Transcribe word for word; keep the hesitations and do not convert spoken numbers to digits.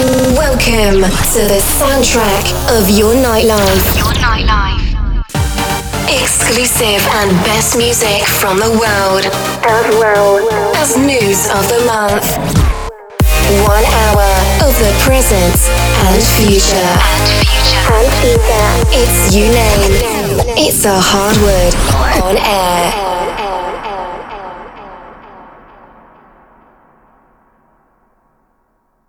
Welcome to the soundtrack of your nightlife. Your nightlife. Exclusive and best music from the world, as well as news of the month. One hour of the present and future. And future. And future. It's you name. It's a Hardwood on air.